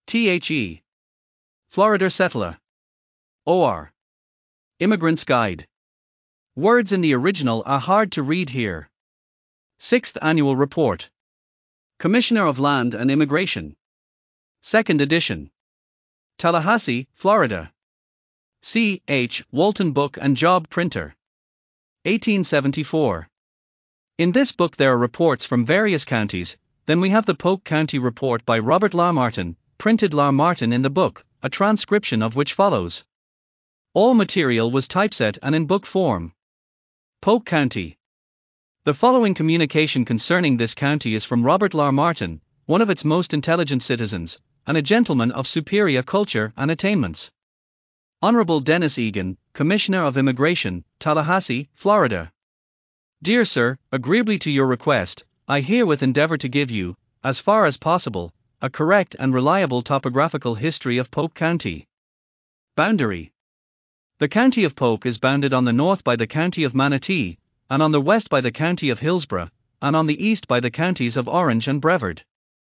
The. Florida Settler. Or. Immigrant's Guide. Words in the original are hard to read here. 6th Annual Report. Commissioner of Land and Immigration. 2nd edition. Tallahassee, Florida. C. H. Walton Book and Job Printer. 1874. In this book there are reports from various counties. Then we have the Polk County Report by Robert Lamartin, printed Lamartin in the book, a transcription of which follows. All material was typeset and in book form. Polk County. The following communication concerning this county is from Robert Lamartin, one of its most intelligent citizens, and a gentleman of superior culture and attainments. Honorable Dennis Egan, Commissioner of Immigration, Tallahassee, Florida. Dear Sir, agreeably to your request, I herewith endeavor to give you, as far as possible, a correct and reliable topographical history of Polk County. Boundary. The county of Polk is bounded on the north by the county of Manatee, and on the west by the county of Hillsborough, and on the east by the counties of Orange and Brevard.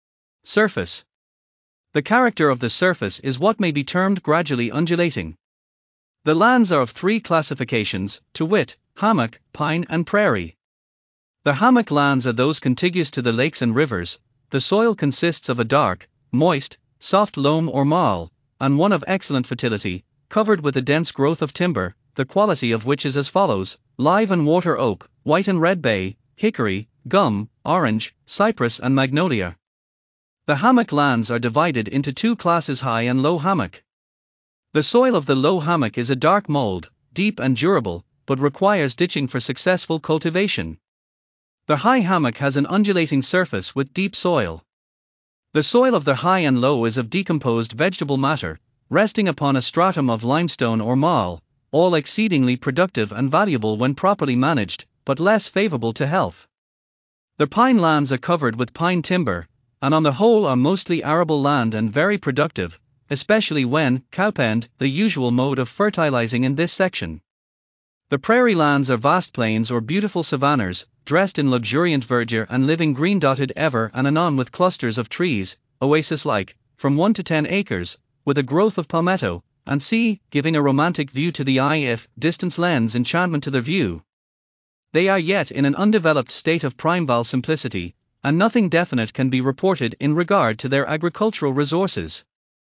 Surface. The character of the surface is what may be termed gradually undulating. The lands are of three classifications, to wit, hammock, pine and prairie. The hammock lands are those contiguous to the lakes and rivers. The soil consists of a dark, moist, soft loam or marl, and one of excellent fertility, covered with a dense growth of timber, the quality of which is as follows: live and water oak, white and red bay, hickory, gum, orange, cypress and magnolia. The hammock lands are divided into two classes: high and low hammock. The soil of the low hammock is a dark mold, deep and durable, but requires ditching for successful cultivation. The high hammock has an undulating surface with deep soil. The soil of the high and low is of decomposed vegetable matter, resting upon a stratum of limestone or marl, all exceedingly productive and valuable when properly managed, but less favorable to health. The pine lands are covered with pine timber, and on the whole are mostly arable land and very productive, especially when cowpenned, the usual mode of fertilizing in this section. The prairie lands are vast plains or beautiful savannas, dressed in luxuriant verdure and living green, dotted ever and anon with clusters of trees, oasis-like, from 1 to 10 acres, with a growth of palmetto, and sea, giving a romantic view to the eye if distance lends enchantment to the view. They are yet in an undeveloped state of primeval simplicity, and nothing definite can be reported in regard to their agricultural resources.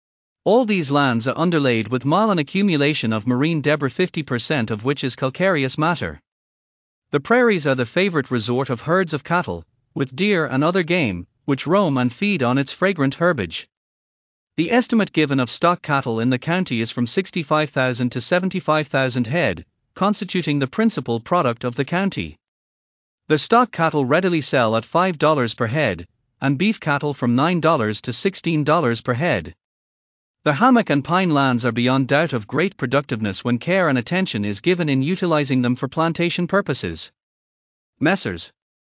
All these lands are underlaid with marl, an accumulation of marine debris, 50% of which is calcareous matter. The prairies are the favorite resort of herds of cattle, with deer and other game, which roam and feed on its fragrant herbage. The estimate given of stock cattle in the county is from 65,000 to 75,000 head, constituting the principal product of the county. The stock cattle readily sell at $5 per head, and beef cattle from $9 to $16 per head. The hammock and pine lands are beyond doubt of great productiveness when care and attention is given in utilizing them for plantation purposes. Messrs.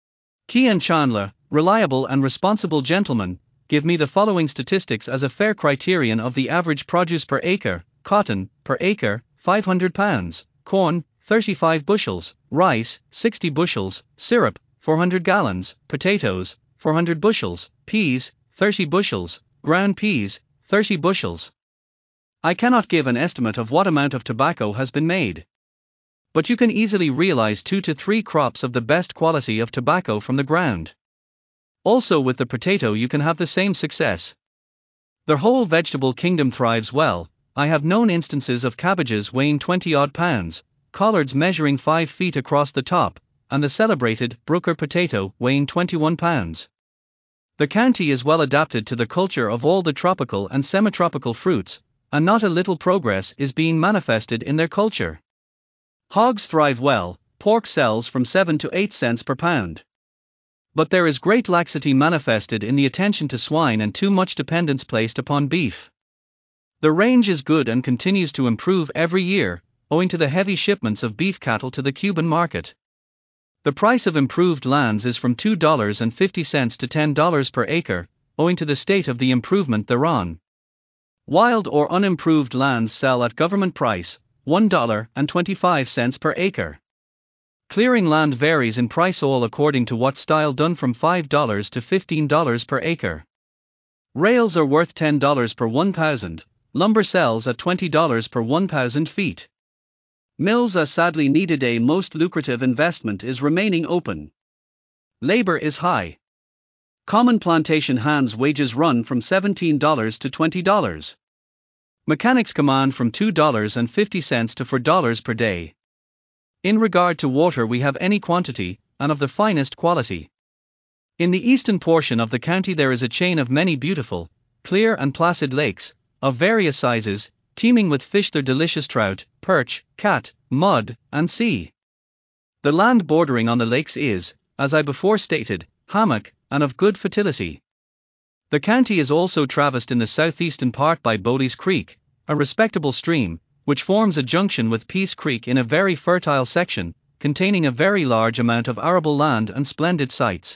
Key and Chandler, reliable and responsible gentlemen, give me the following statistics as a fair criterion of the average produce per acre: cotton, per acre, 500 pounds, corn, 35 bushels, rice, 60 bushels, syrup, 400 gallons, potatoes, 400 bushels, peas, 30 bushels, ground peas, 30 bushels. I cannot give an estimate of what amount of tobacco has been made. But you can easily realize 2 to 3 crops of the best quality of tobacco from the ground. Also with the potato you can have the same success. The whole vegetable kingdom thrives well. I have known instances of cabbages weighing 20-odd pounds, collards measuring 5 feet across the top, and the celebrated Brooker potato weighing 21 pounds. The county is well adapted to the culture of all the tropical and semi-tropical fruits, and not a little progress is being manifested in their culture. Hogs thrive well, pork sells from 7 to 8 cents per pound. But there is great laxity manifested in the attention to swine and too much dependence placed upon beef. The range is good and continues to improve every year, owing to the heavy shipments of beef cattle to the Cuban market. The price of improved lands is from $2.50 to $10 per acre, owing to the state of the improvement thereon. Wild or unimproved lands sell at government price, $1.25 per acre. Clearing land varies in price all according to what style done, from $5 to $15 per acre. Rails are worth $10 per 1,000, lumber sells at $20 per 1,000 feet. Mills are sadly needed. A most lucrative investment is remaining open. Labor is high. Common plantation hands wages run from $17 to $20. Mechanics command from $2.50 to $4 per day. In regard to water, we have any quantity, and of the finest quality. In the eastern portion of the county there is a chain of many beautiful, clear and placid lakes, of various sizes, teeming with fish, their delicious trout, perch, cat, mud, and sea. The land bordering on the lakes is, as I before stated, hammock, and of good fertility. The county is also traversed in the southeastern part by Bowley's Creek, a respectable stream, which forms a junction with Peace Creek in a very fertile section, containing a very large amount of arable land and splendid sites.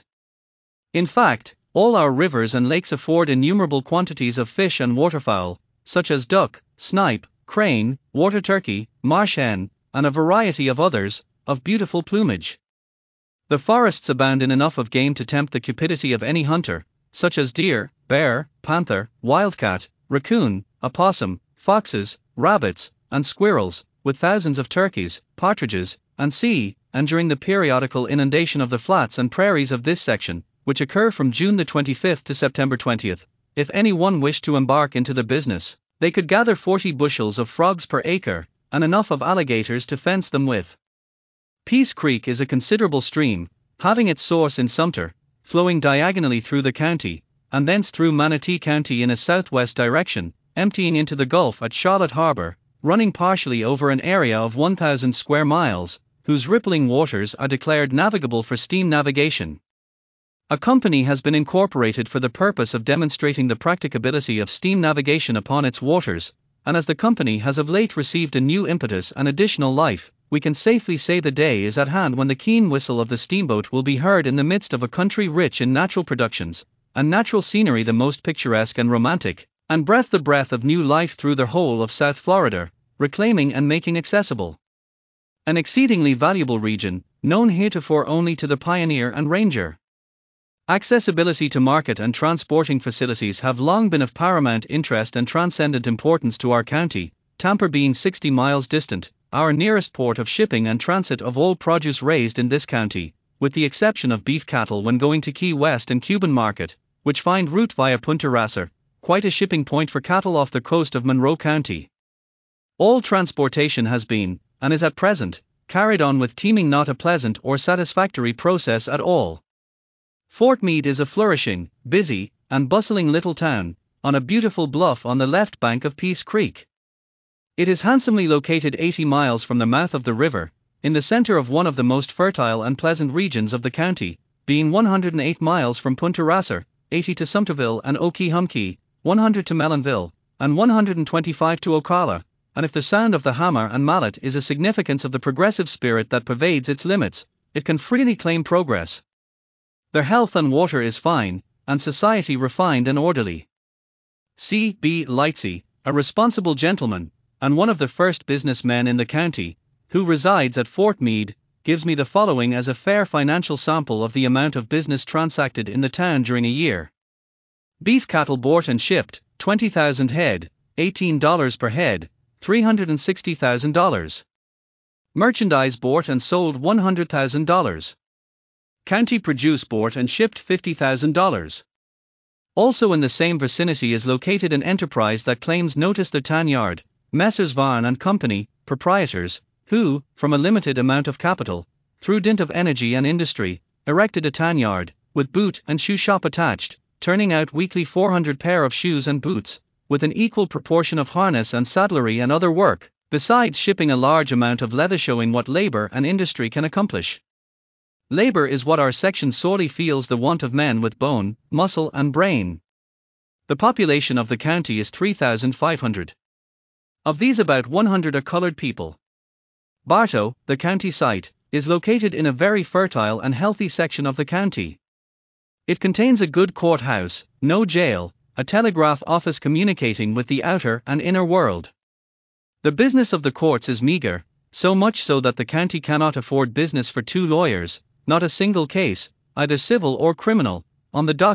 In fact, all our rivers and lakes afford innumerable quantities of fish and waterfowl, such as duck, snipe, crane, water turkey, marsh hen, and a variety of others, of beautiful plumage. The forests abound in enough of game to tempt the cupidity of any hunter, such as deer, bear, panther, wildcat, raccoon, opossum, foxes, rabbits, and squirrels, with thousands of turkeys, partridges, and during the periodical inundation of the flats and prairies of this section, which occur from June the 25th to September 20th, if any one wished to embark into the business, they could gather 40 bushels of frogs per acre, and enough of alligators to fence them with. Peace Creek is a considerable stream, having its source in Sumter, flowing diagonally through the county, and thence through Manatee County in a southwest direction, emptying into the Gulf at Charlotte Harbor, running partially over an area of 1,000 square miles, whose rippling waters are declared navigable for steam navigation. A company has been incorporated for the purpose of demonstrating the practicability of steam navigation upon its waters, and as the company has of late received a new impetus and additional life, we can safely say the day is at hand when the keen whistle of the steamboat will be heard in the midst of a country rich in natural productions, and natural scenery the most picturesque and romantic, and breath the breath of new life through the whole of South Florida, reclaiming and making accessible an exceedingly valuable region, known heretofore only to the pioneer and ranger. Accessibility to market and transporting facilities have long been of paramount interest and transcendent importance to our county, Tampa being 60 miles distant, our nearest port of shipping and transit of all produce raised in this county, with the exception of beef cattle when going to Key West and Cuban Market, which find route via Punta Rasa, quite a shipping point for cattle off the coast of Monroe County. All transportation has been, and is at present, carried on with teaming, not a pleasant or satisfactory process at all. Fort Meade is a flourishing, busy, and bustling little town, on a beautiful bluff on the left bank of Peace Creek. It is handsomely located 80 miles from the mouth of the river, in the center of one of the most fertile and pleasant regions of the county, being 108 miles from Punta Rasa, 80 to Sumterville and Okehumkee, 100 to Mellonville, and 125 to Ocala, and if the sound of the hammer and mallet is a significance of the progressive spirit that pervades its limits, it can freely claim progress. Their health and water is fine, and society refined and orderly. C. B. Lightsey, a responsible gentleman, and one of the first businessmen in the county, who resides at Fort Meade, gives me the following as a fair financial sample of the amount of business transacted in the town during a year. Beef cattle bought and shipped, 20,000 head, $18 per head, $360,000. Merchandise bought and sold $100,000. County produce bought and shipped $50,000. Also in the same vicinity is located an enterprise that claims notice, the tan yard, Messrs. Varn and Company, proprietors, who, from a limited amount of capital, through dint of energy and industry, erected a tan yard, with boot and shoe shop attached, turning out weekly 400 pair of shoes and boots, with an equal proportion of harness and saddlery and other work, besides shipping a large amount of leather, showing what labor and industry can accomplish. Labor is what our section sorely feels the want of, men with bone, muscle and brain. The population of the county is 3,500. Of these about 100 are colored people. Bartow, the county site, is located in a very fertile and healthy section of the county. It contains a good courthouse, no jail, a telegraph office communicating with the outer and inner world. The business of the courts is meager, so much so that the county cannot afford business for 2 lawyers, not a single case, either civil or criminal, on the docket,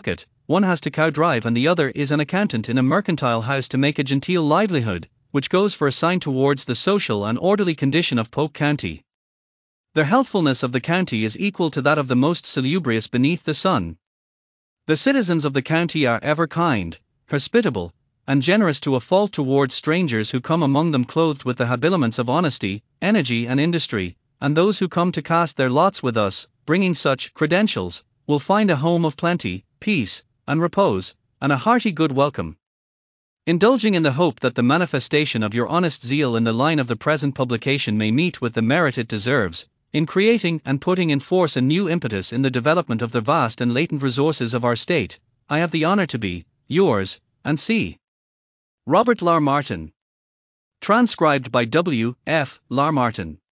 one has to cow drive and the other is an accountant in a mercantile house to make a genteel livelihood, which goes for a sign towards the social and orderly condition of Polk County. The healthfulness of the county is equal to that of the most salubrious beneath the sun. The citizens of the county are ever kind, hospitable, and generous to a fault towards strangers who come among them clothed with the habiliments of honesty, energy and industry, and those who come to cast their lots with us, bringing such credentials, will find a home of plenty, peace, and repose, and a hearty good welcome. Indulging in the hope that the manifestation of your honest zeal in the line of the present publication may meet with the merit it deserves, in creating and putting in force a new impetus in the development of the vast and latent resources of our state, I have the honor to be, yours, and C. Robert Lar Martin. Transcribed by W. F. Lar Martin.